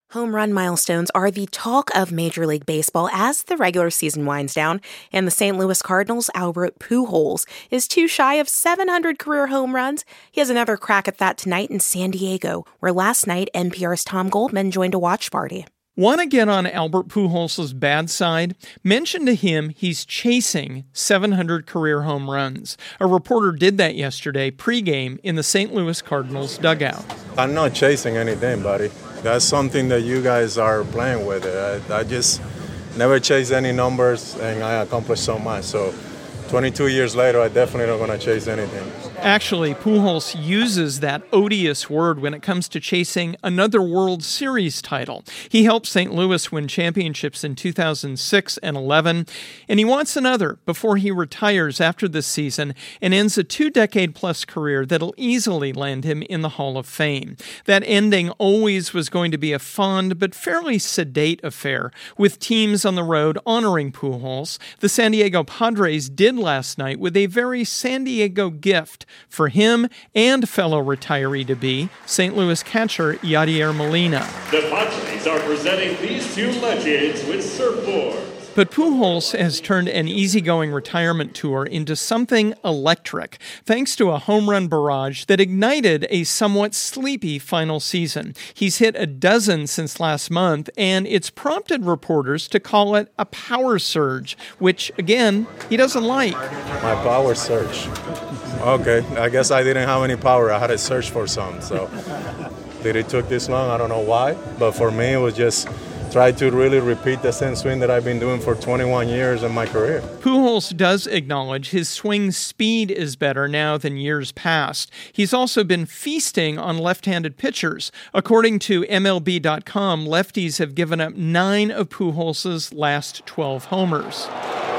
Home run milestones are the talk of Major League Baseball as the regular season winds down, and the St. Louis Cardinals' Albert Pujols is too shy of 700 career home runs. He has another crack at that tonight in San Diego, where last night NPR's Tom Goldman joined a watch party. Want to get on Albert Pujols' bad side? Mention to him he's chasing 700 career home runs. A reporter did that yesterday pregame in the St. Louis Cardinals dugout. I'm not chasing anything, buddy. That's something that you guys are playing with. I just never chase any numbers, and I accomplished so much. So 22 years later, I definitely not going to chase anything. Actually, Pujols uses that odious word when it comes to chasing another World Series title. He helped St. Louis win championships in 2006 and 11, and he wants another before he retires after this season and ends a 2-decade-plus career that'll easily land him in the Hall of Fame. That ending always was going to be a fond but fairly sedate affair, with teams on the road honoring Pujols. The San Diego Padres did last night with a very San Diego gift for him and fellow retiree-to-be, St. Louis catcher Yadier Molina. The Padres are presenting these two legends with surfboards. But Pujols has turned an easygoing retirement tour into something electric, thanks to a home run barrage that ignited a somewhat sleepy final season. He's hit a dozen since last month, and it's prompted reporters to call it a power surge, which, again, he doesn't like. My power surge. Okay, I guess I didn't have any power. I had to search for some. So did it took this long? I don't know why. But for me, it was just try to really repeat the same swing that I've been doing for 21 years in my career. Pujols does acknowledge his swing speed is better now than years past. He's also been feasting on left-handed pitchers. According to MLB.com, lefties have given up 9 of Pujols' last 12 homers.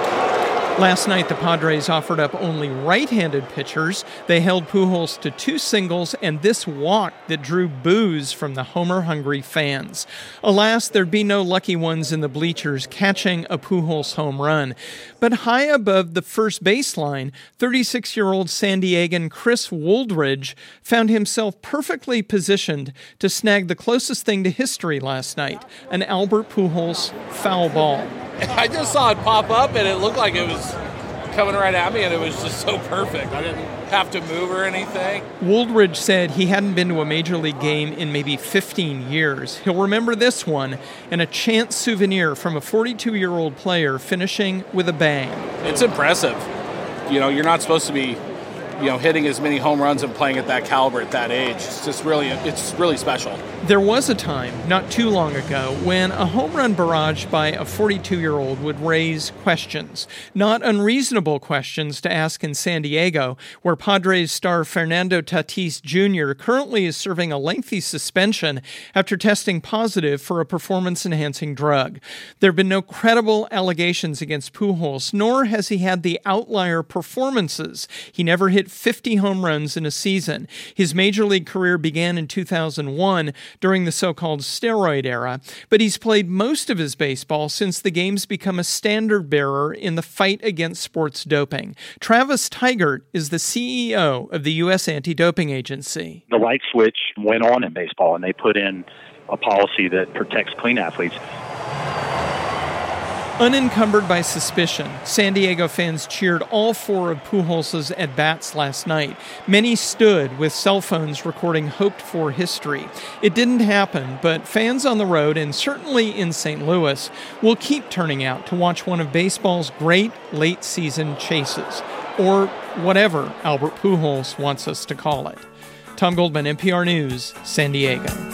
Last night, the Padres offered up only right-handed pitchers. They held Pujols to 2 singles and this walk that drew boos from the homer-hungry fans. Alas, there'd be no lucky ones in the bleachers catching a Pujols home run. But high above the first baseline, 36-year-old San Diegan Chris Wooldridge found himself perfectly positioned to snag the closest thing to history last night, an Albert Pujols foul ball. I just saw it pop up, and it looked like it was coming right at me, and it was just so perfect. I didn't have to move or anything. Wooldridge said he hadn't been to a major league game in maybe 15 years. He'll remember this one and a chance souvenir from a 42-year-old player finishing with a bang. It's impressive. You know, you're not supposed to be, hitting as many home runs and playing at that caliber at that age. It's really special. There was a time, not too long ago, when a home run barrage by a 42-year-old would raise questions. Not unreasonable questions to ask in San Diego, where Padres star Fernando Tatis Jr. currently is serving a lengthy suspension after testing positive for a performance-enhancing drug. There have been no credible allegations against Pujols, nor has he had the outlier performances. He never hit 50 home runs in a season. His major league career began in 2001 during the so-called steroid era, but he's played most of his baseball since the game's become a standard bearer in the fight against sports doping. Travis Tygart is the CEO of the U.S. Anti-Doping Agency. The light switch went on in baseball, and they put in a policy that protects clean athletes. Unencumbered by suspicion, San Diego fans cheered all 4 of Pujols' at-bats last night. Many stood with cell phones recording hoped-for history. It didn't happen, but fans on the road, and certainly in St. Louis, will keep turning out to watch one of baseball's great late-season chases, or whatever Albert Pujols wants us to call it. Tom Goldman, NPR News, San Diego.